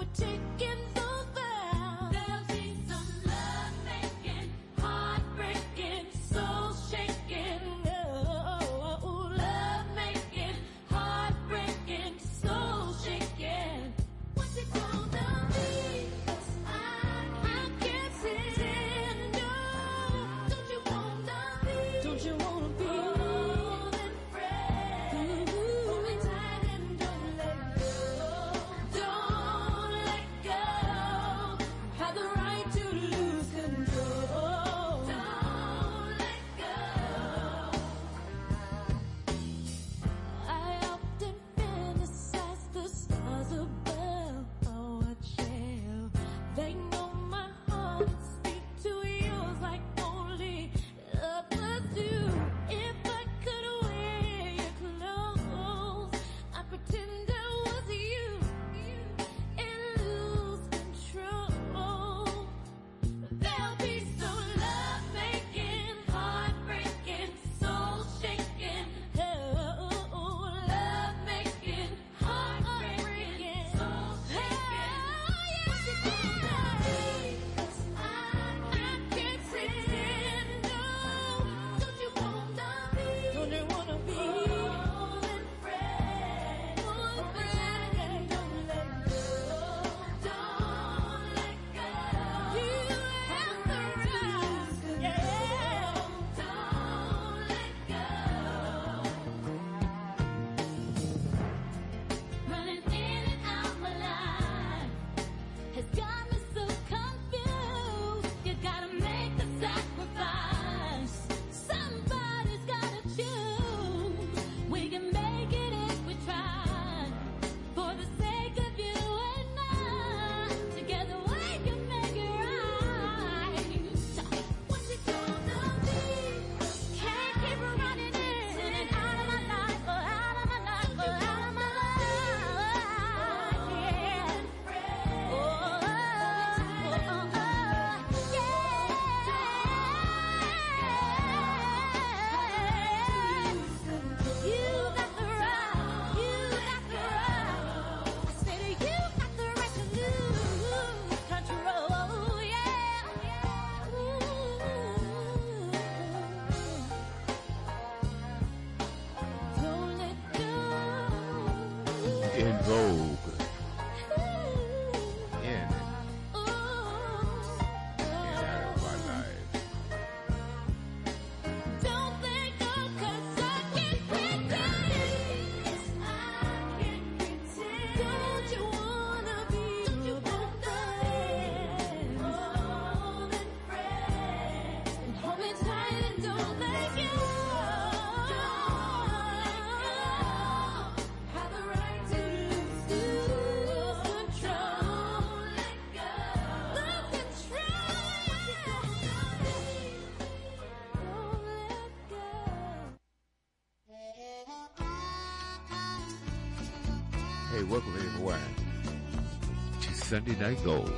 Sunday Night Gold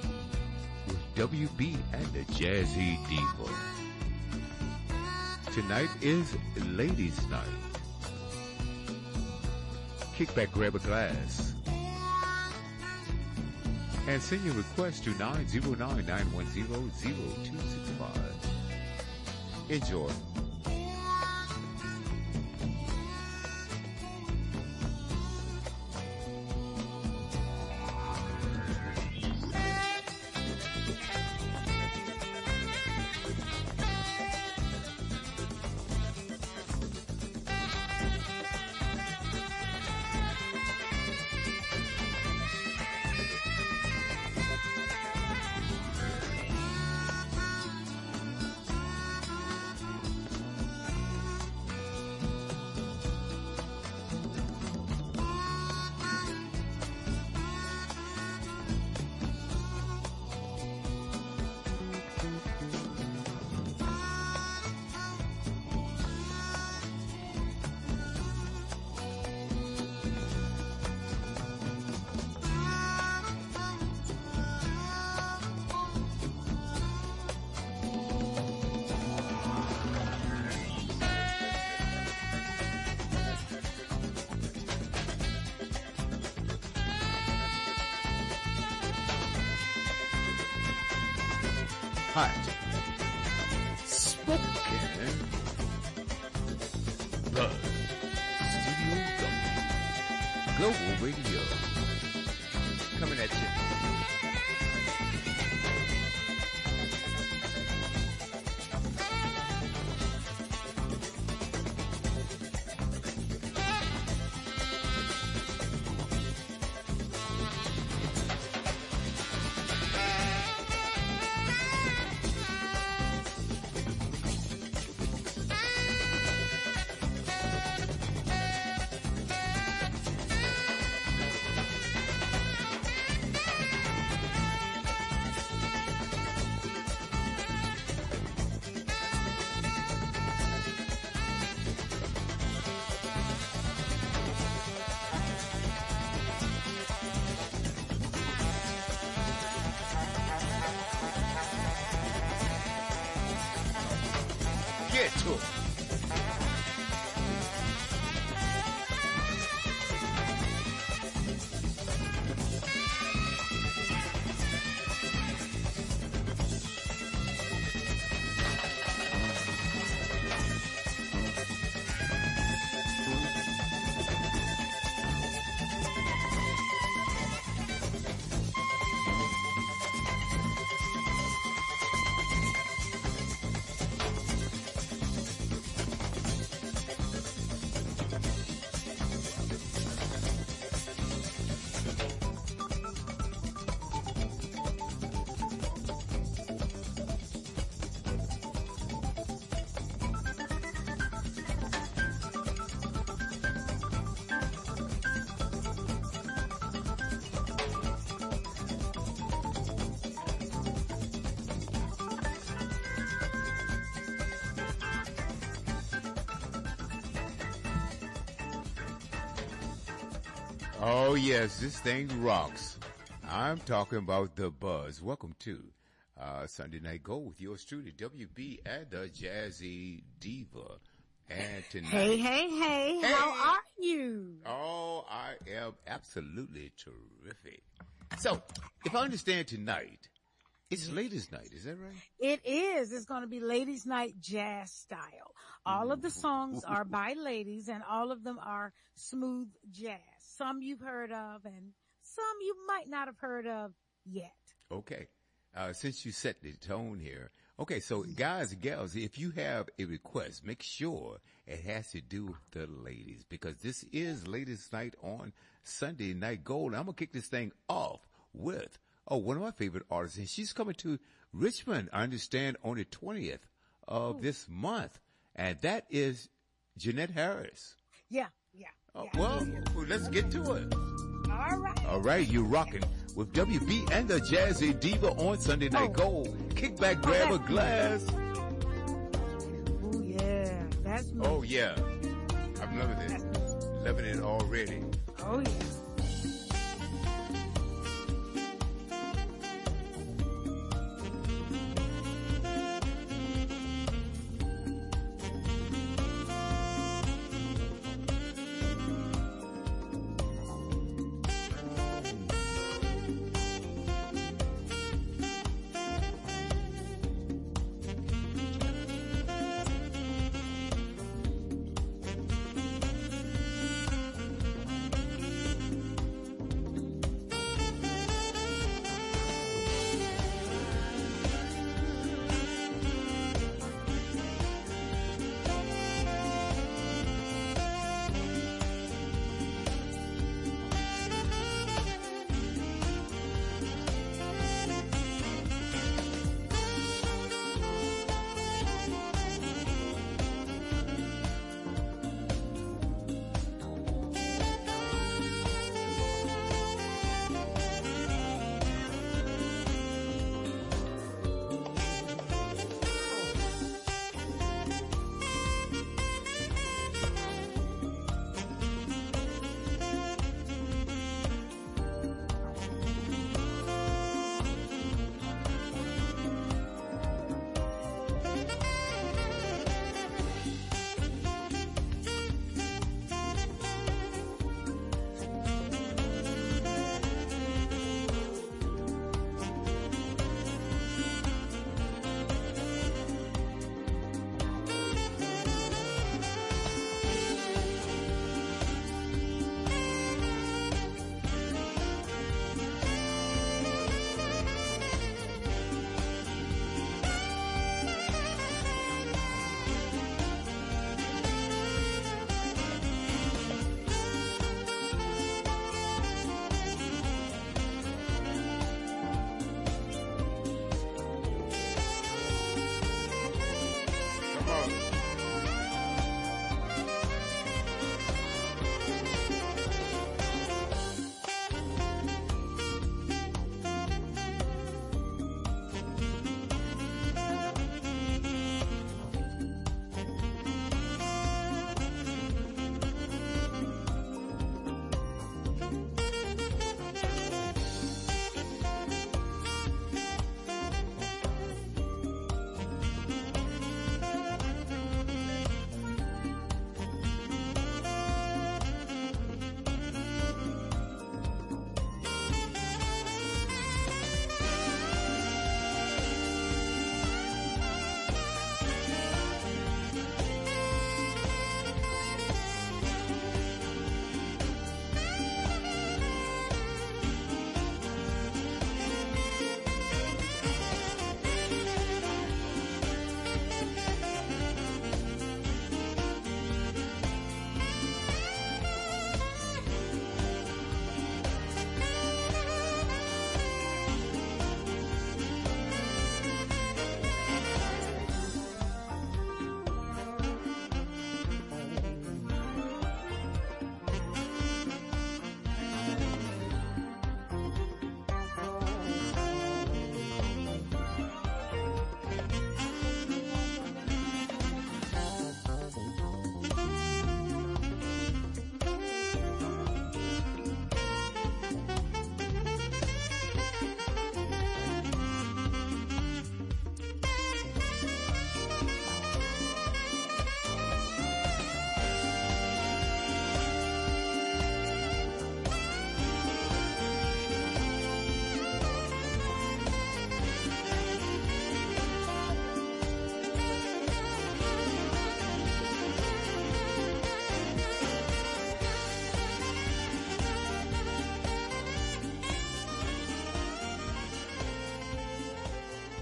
with WB and the Jazzy Diva. Tonight is Ladies Night. Kick back, grab a glass, and send your request to 909-910-0265. Enjoy. hot, spoken, buzz. Studio W. Global Radio. Coming at you. Get to it. Oh, yes, this thing rocks. I'm talking about the buzz. Welcome to Sunday Night Go with yours truly, WB and the Jazzy Diva. And tonight... Hey, how are you? Oh, I am absolutely terrific. So, if I understand tonight, it's ladies' night, is that right? It is. It's going to be ladies' night jazz style. All of the songs are by ladies and all of them are smooth jazz. Some you've heard of and some you might not have heard of yet. Okay. Since you set the tone here. Okay, so guys and gals, if you have a request, make sure it has to do with the ladies because this is ladies' night on Sunday Night Gold. I'm going to kick this thing off with one of my favorite artists, and she's coming to Richmond, I understand, on the 20th of this month, and that is Jeanette Harris. Yeah. Well, let's get to it. All right, you're rocking with WB and the Jazzy Diva on Sunday Night Gold. Kick back, grab a glass. Oh, yeah, that's me. Oh, yeah. I'm loving it. Loving it already. Oh, yeah.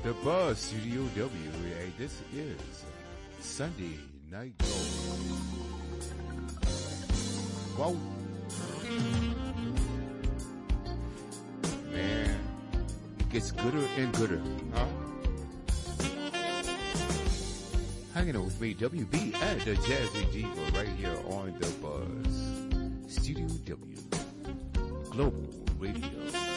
The Buzz Studio W. Hey, this is Sunday Night Gold. Whoa. Man, it gets gooder and gooder, huh? Hanging out with me, WB and the Jazzy Diva right here on The Buzz Studio W. Global Radio.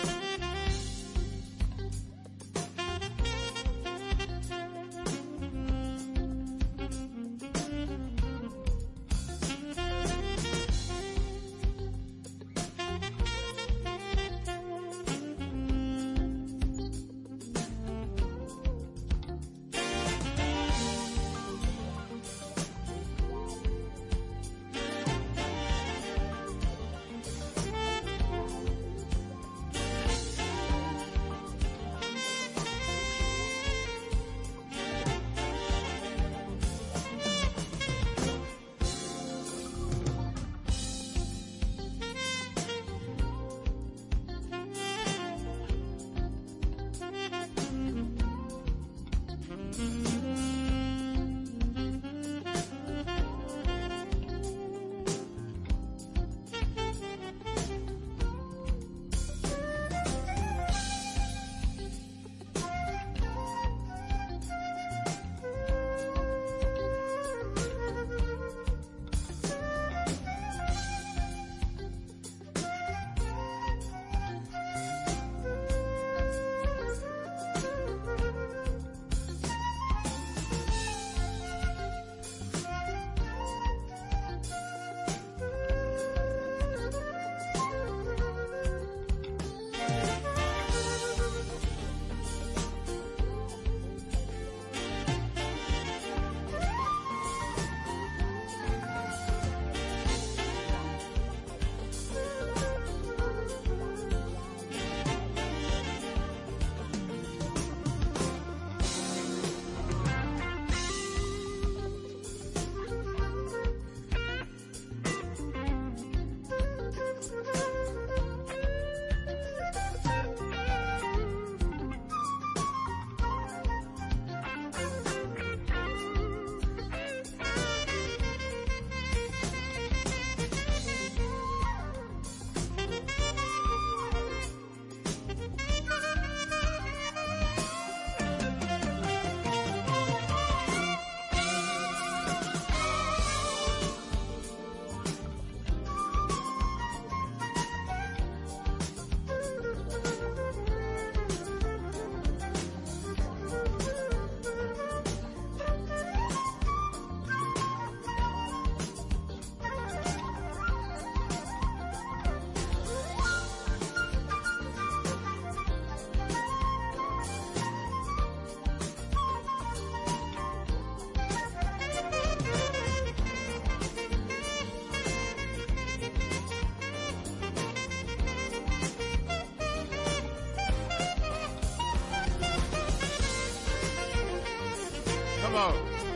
Come on.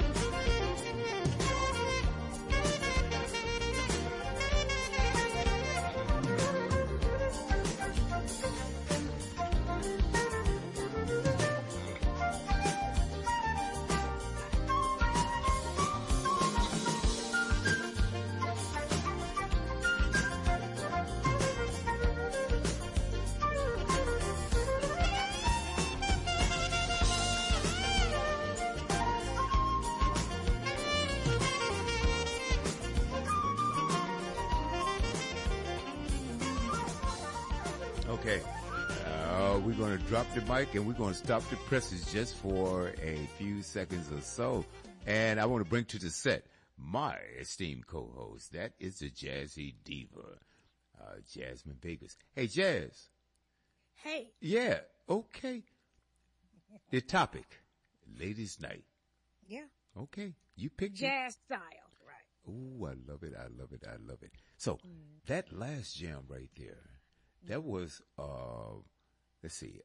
Okay. We're going to drop the mic and we're going to stop the presses just for a few seconds or so. And I want to bring to the set my esteemed co-host. That is the Jazzy Diva, Jasmine Vegas. Hey, Jazz. Hey. Yeah. Okay. The topic, Ladies' Night. Yeah. Okay. You picked Jazz style. Right. Ooh, I love it. I love it. I love it. So that last jam right there, that was, let's see,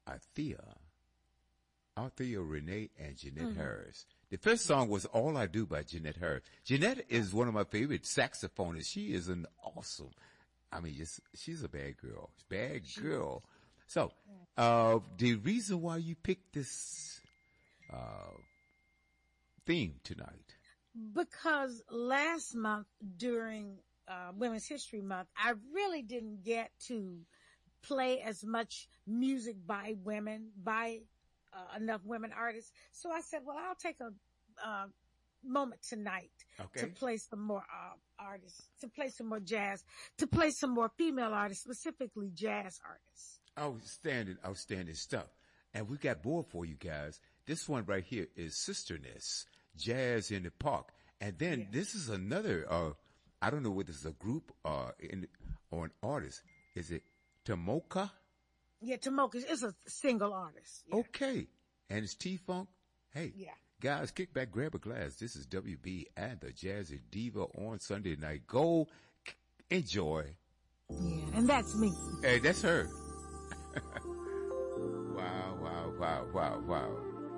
Althea Renee and Jeanette Harris. The first song was All I Do by Jeanette Harris. Jeanette is one of my favorite saxophonists. She is an awesome, she's a bad girl. Bad girl. So, the reason why you picked this uh, theme tonight. Because last month during Women's History Month, I really didn't get to play as much music by women, by enough women artists. So I said, well, I'll take a moment tonight to play some more artists, to play some more jazz, to play some more female artists, specifically jazz artists. Outstanding stuff. And we got more for you guys. This one right here is Sisterness, Jazz in the Park. And then this is another, I don't know whether it's a group or an artist. Is it Tomoka? Yeah, Tomoka is a single artist. Yeah. Okay. And it's T-Funk. Hey, guys, kick back, grab a glass. This is WB and the Jazzy Diva on Sunday night. Go enjoy. Yeah, and that's me. Hey, that's her. Wow.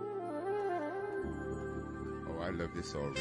Oh, I love this already.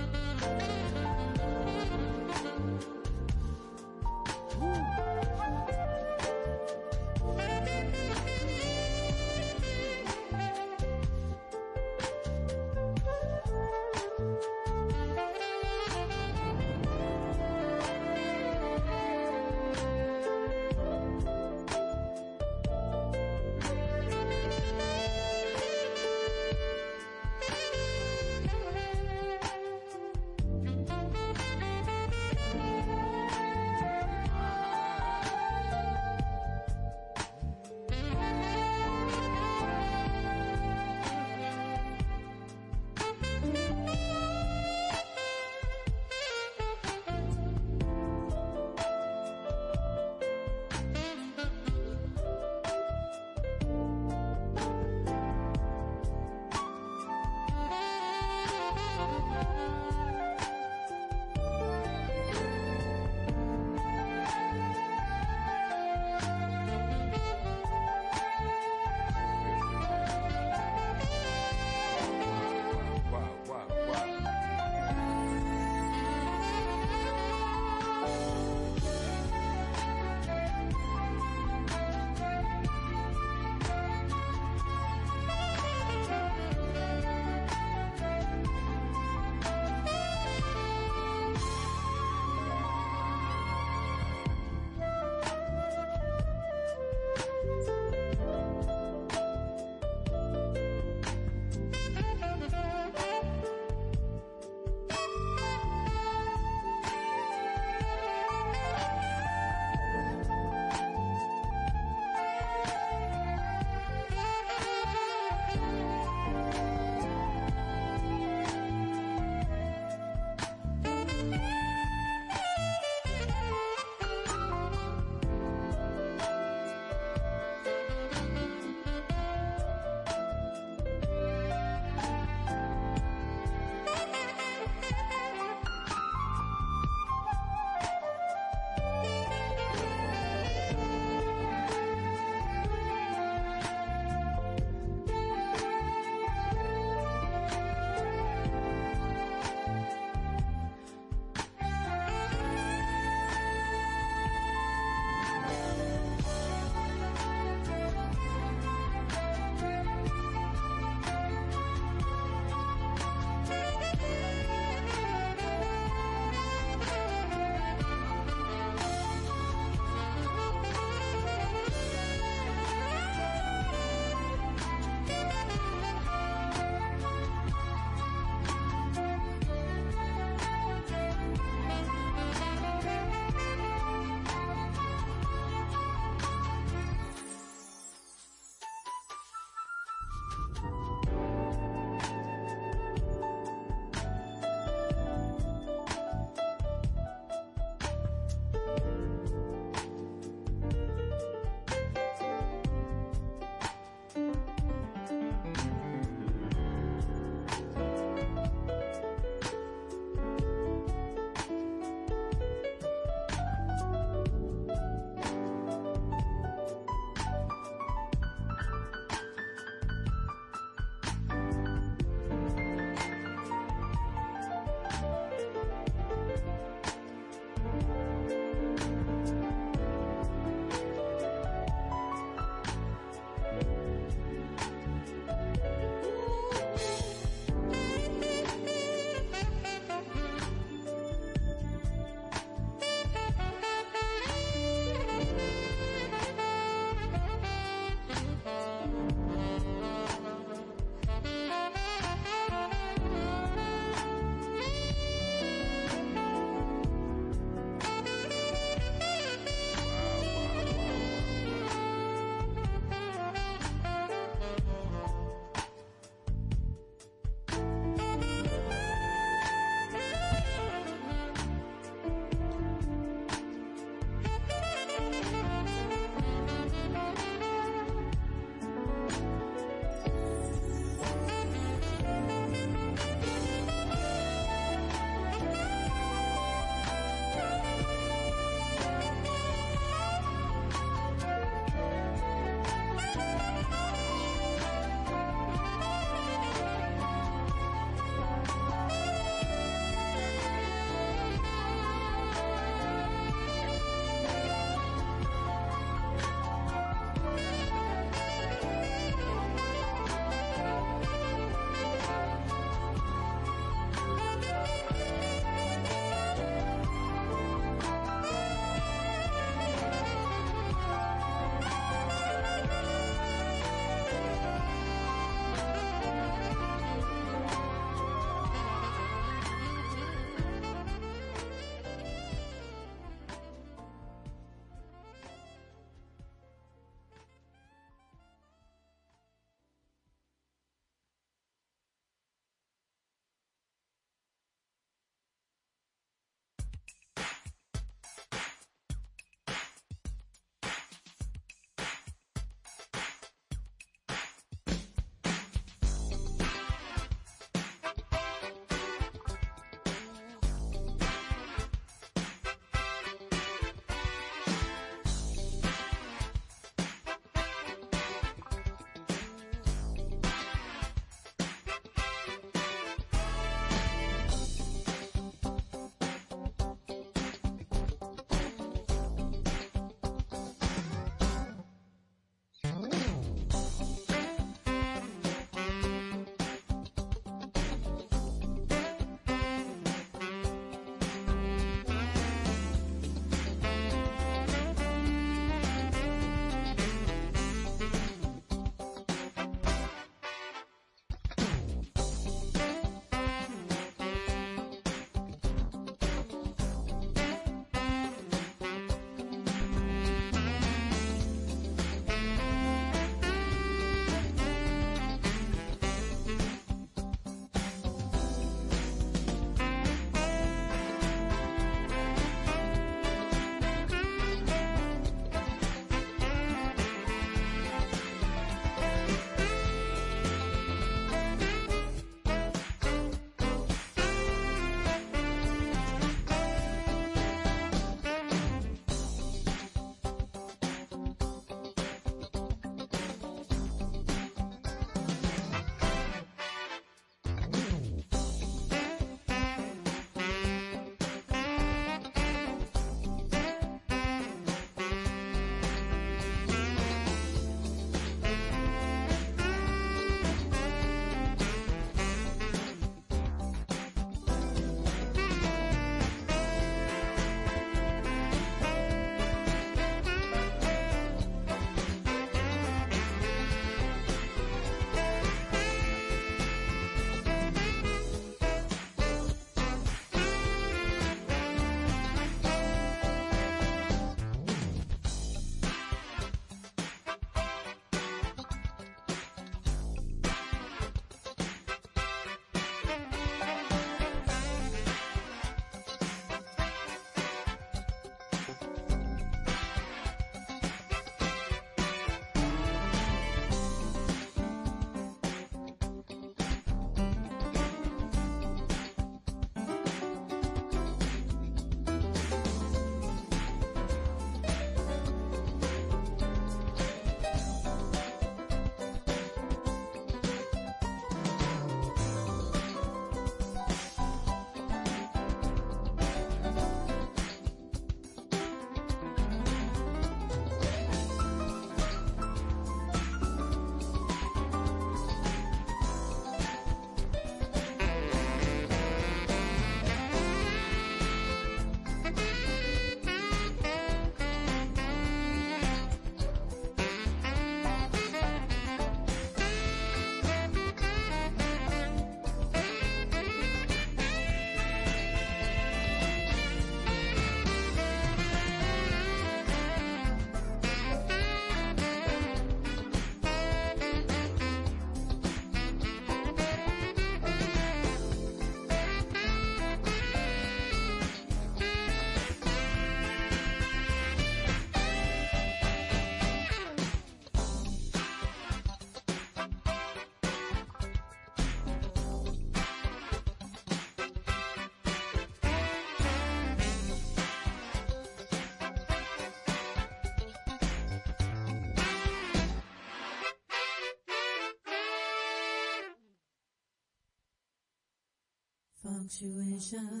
Punctuation.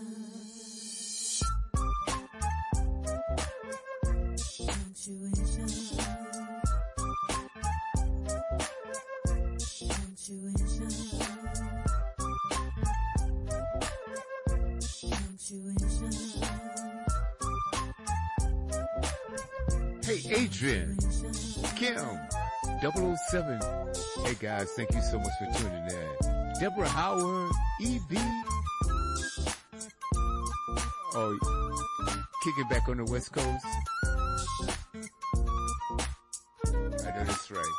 Punctuation. Punctuation. Punctuation. Hey, Adrian, Kim, 007. Hey, guys, thank you so much for tuning in. Deborah Howard, E.B. Oh, kicking back on the West Coast. I know that's right.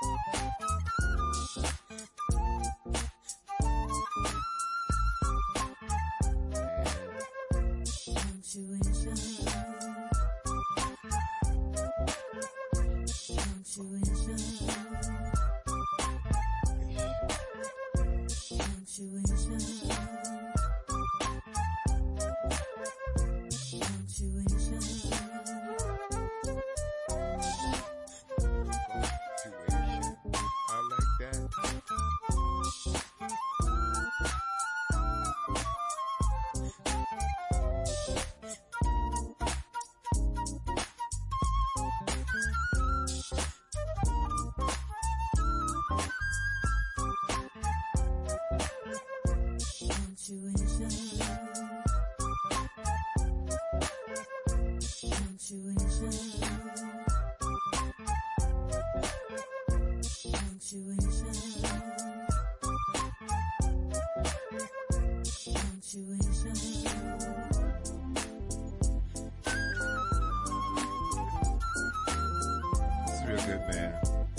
It's real good, man.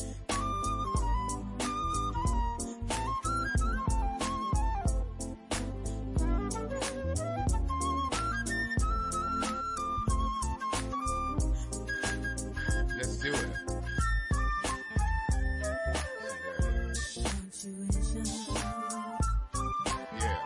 Let's do it. Yeah.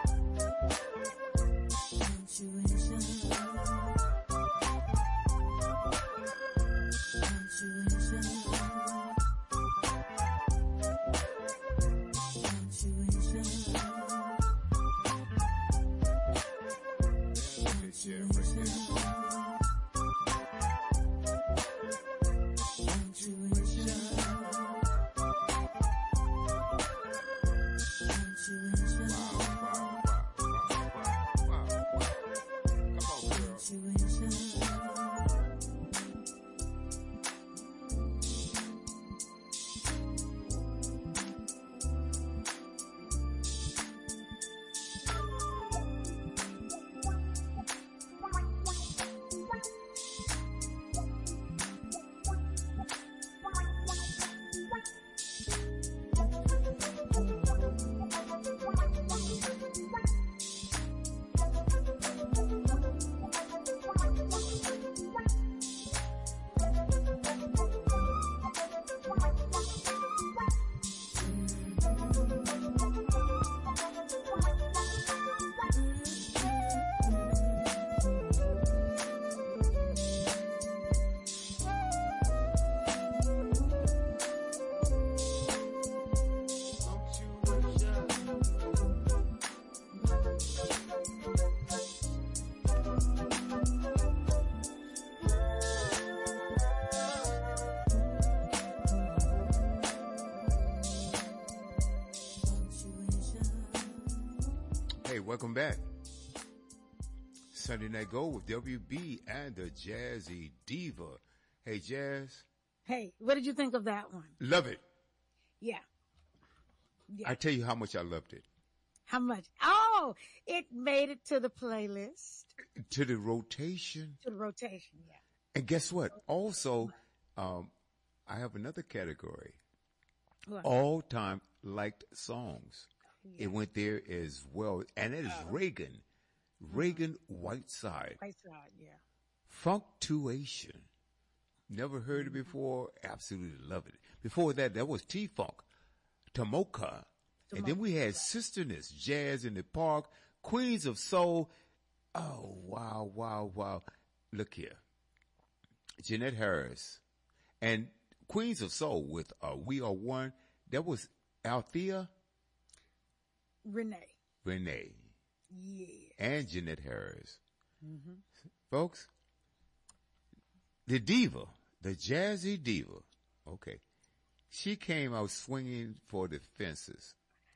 Hey, welcome back. Sunday Night Gold with WB and the Jazzy Diva. Hey, Jazz. Hey, what did you think of that one? Love it. Yeah. I tell you how much I loved it. How much? Oh, it made it to the playlist. To the rotation. To the rotation, yeah. And guess what? Also, I have another category. What? All-time liked songs. Yeah. It went there as well. And it is Reagan. Reagan Whiteside. Whiteside, yeah. Funktuation. Never heard it before. Absolutely love it. Before that, that was T-Funk. Tomoka. And then we had Sisterness, Jazz in the Park, Queens of Soul. Oh, wow, wow, wow. Look here. Jeanette Harris. And Queens of Soul with We Are One. That was Althea Renee. Yeah. and Jeanette Harris. Mm-hmm. Folks, the diva, the jazzy diva, okay, she came out swinging for the fences.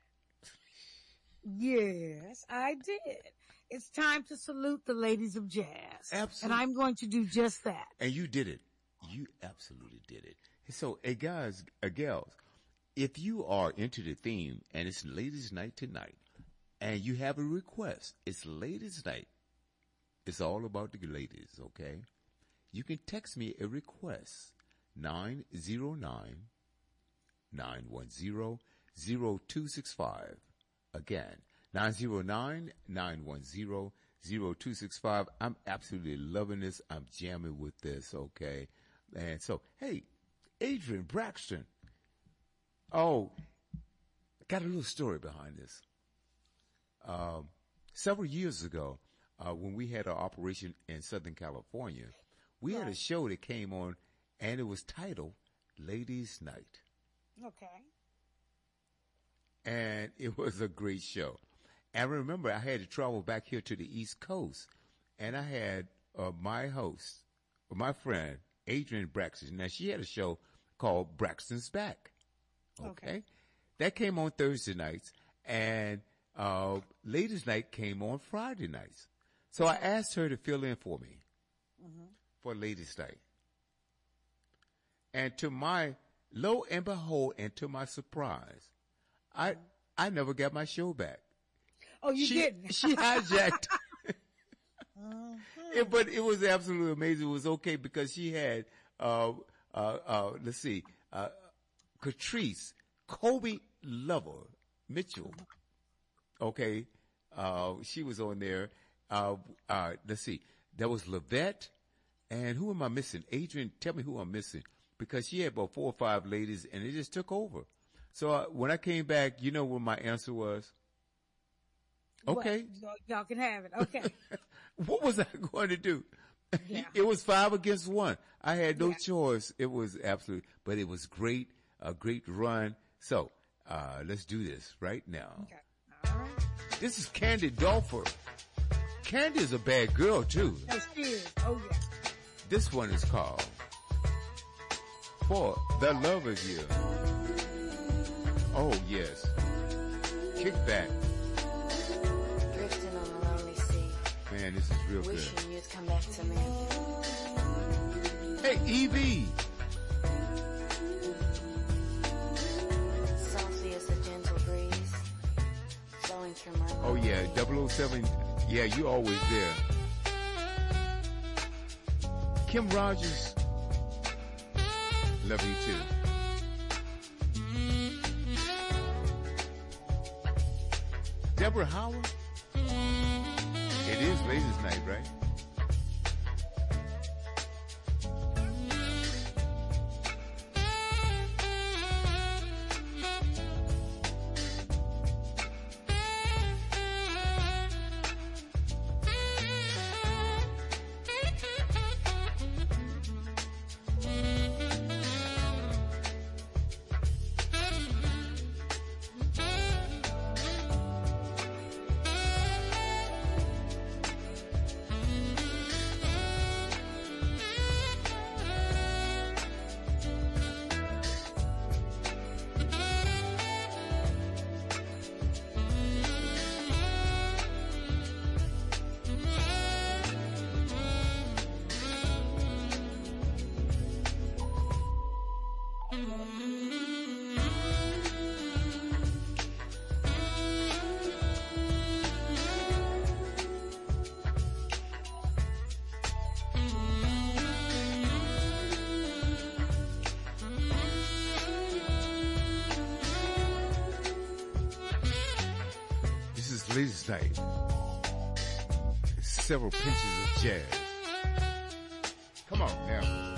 Yes, I did. It's time to salute the ladies of jazz. Absolutely. And I'm going to do just that. And you did it. You absolutely did it. So, hey guys, gals, if you are into the theme and it's ladies' night tonight and you have a request, it's ladies' night. It's all about the ladies, okay? You can text me a request, 909-910-0265. Again, 909-910-0265. I'm absolutely loving this. I'm jamming with this, okay? And so, hey, Adrian Braxton. Oh, got a little story behind this. Several years ago, when we had our operation in Southern California, we had a show that came on, and it was titled Ladies' Night. Okay. And it was a great show. And remember, I had to travel back here to the East Coast, and I had my host, my friend, Adrian Braxton. Now, she had a show called Braxton's Back. Okay. That came on Thursday nights, and Ladies' Night came on Friday nights. So I asked her to fill in for me for Ladies' Night. And to my lo and behold, and to my surprise, I never got my show back. Oh, you didn't? She hijacked. But it was absolutely amazing. It was okay because she had, let's see, Catrice, Kobe Lover Mitchell. Okay. She was on there. Let's see. There was Lavette. And who am I missing? Adrian, tell me who I'm missing. Because she had about 4 or 5 ladies and it just took over. So when I came back, you know what my answer was? Okay. Well, y'all can have it. Okay. What was I going to do? Yeah. It was 5 against 1. I had no choice. It was absolutely, but it was great, a great run. So, let's do this right now. Okay. All right. This is Candy Dolfer. Candy is a bad girl too. Yes, she is. Oh, yeah. This one is called For the Love of You. Oh, yes. Kick back. Drifting on a lonely sea. Man, this is real good. Wishing you'd come back to me. Hey, Evie. Softly as a gentle breeze. Flowing through my Oh, yeah, 007. Yeah, you always there. Kim Rogers. Love you too. Deborah Howard. It is Ladies' Night, right? Ladies' Night. Several pinches of jazz. Come on now.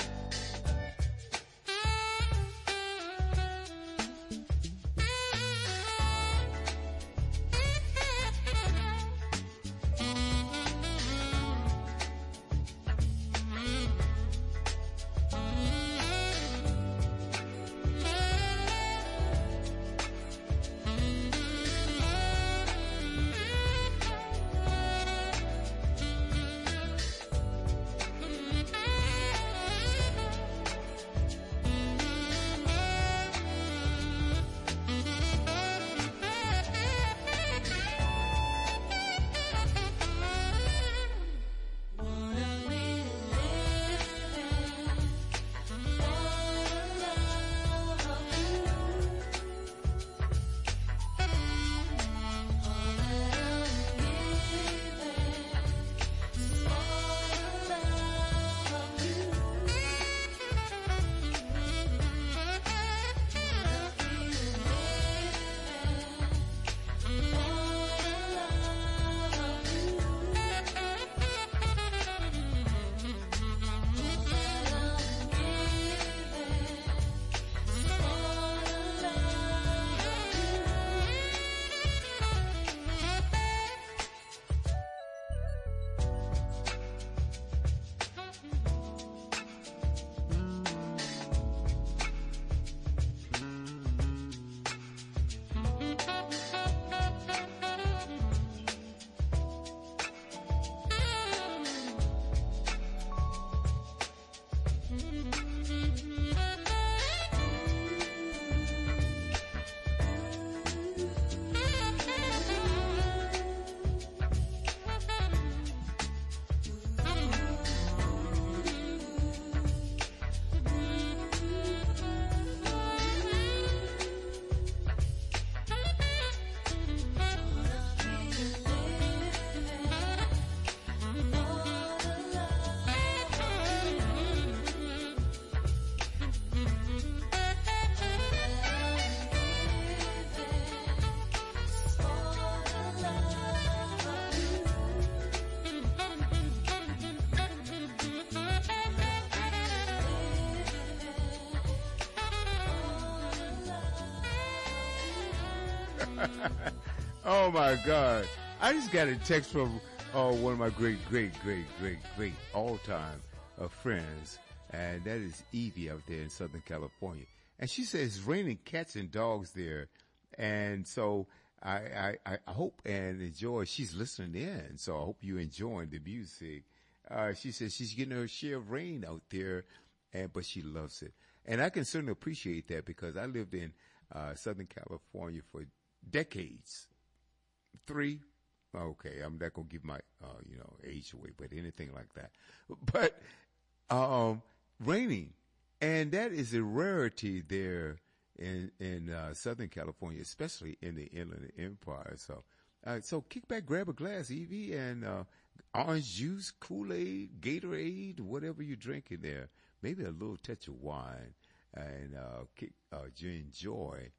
Oh my God. I just got a text from one of my great all-time friends, and that is Evie out there in Southern California. And she says it's raining cats and dogs there. And so I hope and enjoy, she's listening in, so I hope you're enjoying the music. She says she's getting her share of rain out there, but she loves it. And I can certainly appreciate that because I lived in Southern California for decades. 3. Okay, I'm not gonna give my age away, but anything like that. But raining, and that is a rarity there in Southern California, especially in the Inland Empire. So kick back, grab a glass, Evie, and orange juice, Kool-Aid, Gatorade, whatever you're drinking there. Maybe a little touch of wine, and you enjoy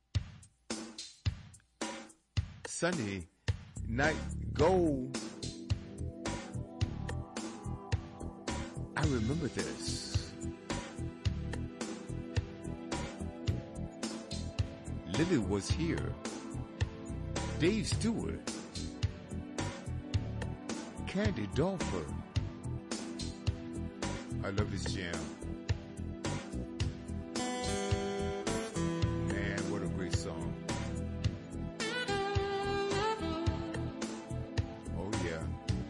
Sunday night gold. I remember this. Lily was here. Dave Stewart. Candy Dolfer. I love this jam. Man, what a great song. Oh, yeah.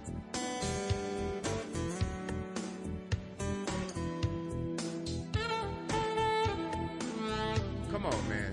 Come on, man.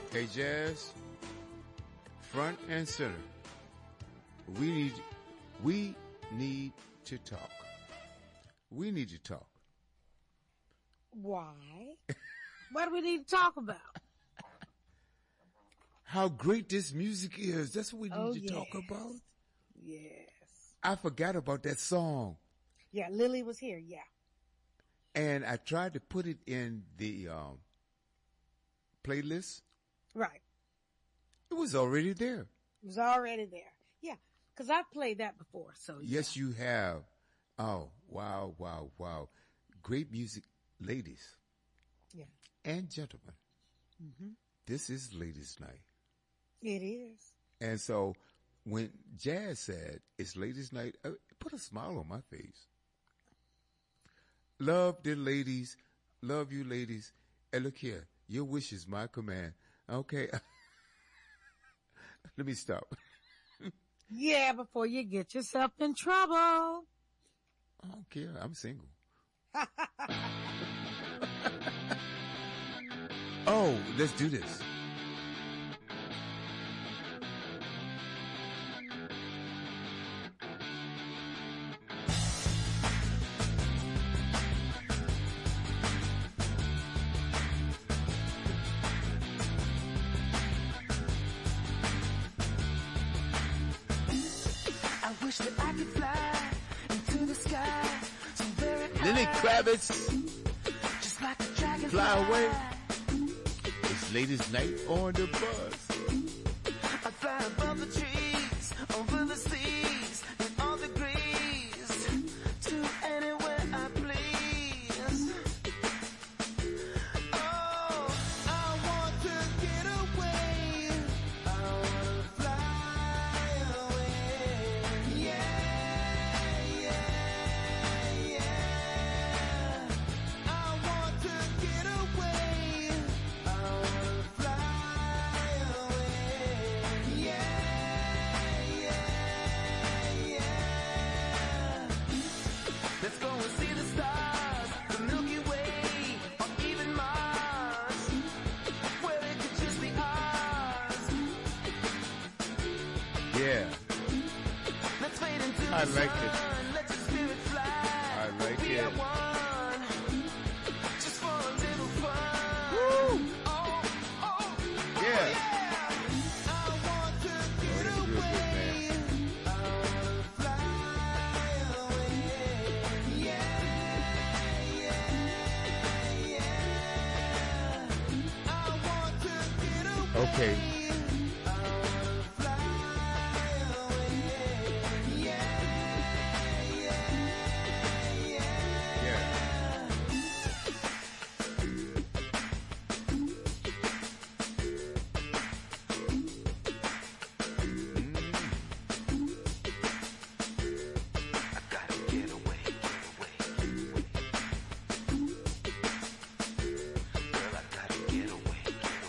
Hey, Jazz, front and center. We need to talk. We need to talk. Why? What do we need to talk about? How great this music is. That's what we need to talk about. Yes. I forgot about that song. Yeah, Lily was here. Yeah. And I tried to put it in the playlist. Right. It was already there. It was already there. Yeah. Because I've played that before. So Yes, you have. Oh, wow, wow, wow. Great music, ladies. Yeah. And gentlemen. Mm-hmm. This is Ladies' Night. It is. And so when Jazz said it's Ladies' Night, it put a smile on my face. Love the ladies. Love you ladies. And look here. Your wish is my command. Okay. Let me stop. Yeah, before you get yourself in trouble. I don't care. I'm single. Oh, let's do this. I wish that I could fly into the sky so very high. Lenny Kravitz, Just like a dragonfly. fly away. It's Ladies' Night on the bus. I fly above the trees, over the seas, in all degrees, to anywhere I please. Oh, I want to get away. I want to fly away. Yeah, yeah, yeah. I want to get away. I want to fly away. Yeah, yeah, yeah. Let's go and see the stars, the Milky Way, or even Mars, where it could just be ours. Yeah, Let's fade into I the like sun. it. Let your spirit fly. I like we it. are one, just for a little fun. Oh, oh, yeah. I want to get that's real good, away. I want to fly away. Yeah, yeah, yeah. I want to get away. Okay. I want to fly away. Yeah, yeah, yeah. I gotta get away, Girl, I gotta get away,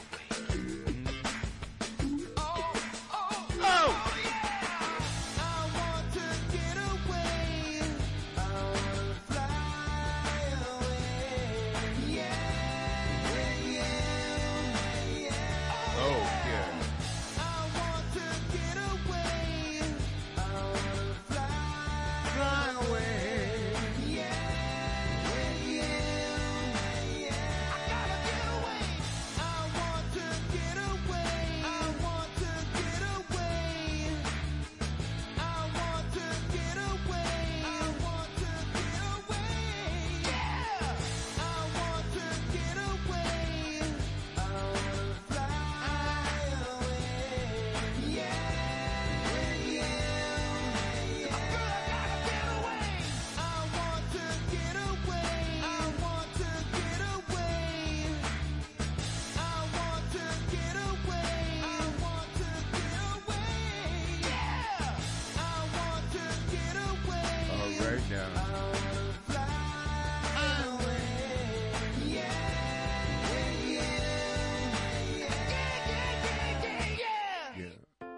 Oh, oh, oh, yeah. I want to get away. I want to fly away. Yeah, yeah, yeah. Oh, yeah. I want to get away. I want to fly away. Yeah, yeah, yeah. I gotta get away. I want to get away. I want to get away. I want to get away. I want to get away. Yeah. I want to get away. I want to fly away. Yeah, yeah, yeah. Girl, I gotta get away. I want to get away. I want to get away. I want to get away. I want to get away. Yeah. I want to get away. All right now. I wanna fly away. Yeah, yeah, yeah, yeah, yeah, yeah. Yeah.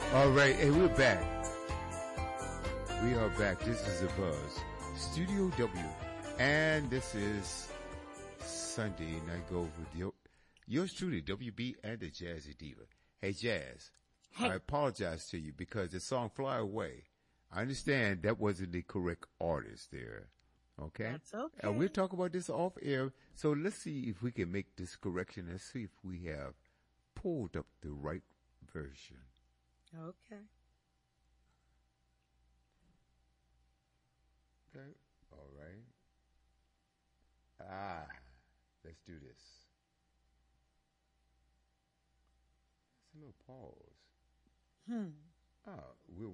All right, and we're back. We are back. This is The Buzz, Studio W, and this is Sunday Night Gold with yours truly, WB and the Jazzy Diva. Hey, Jazz, Hey. I apologize to you because the song Fly Away, I understand that wasn't the correct artist there. Okay? That's okay. We'll talk about this off air, so let's see if we can make this correction and see if we have pulled up the right version. Okay. Okay, all right. Let's do this. It's a little pause. We'll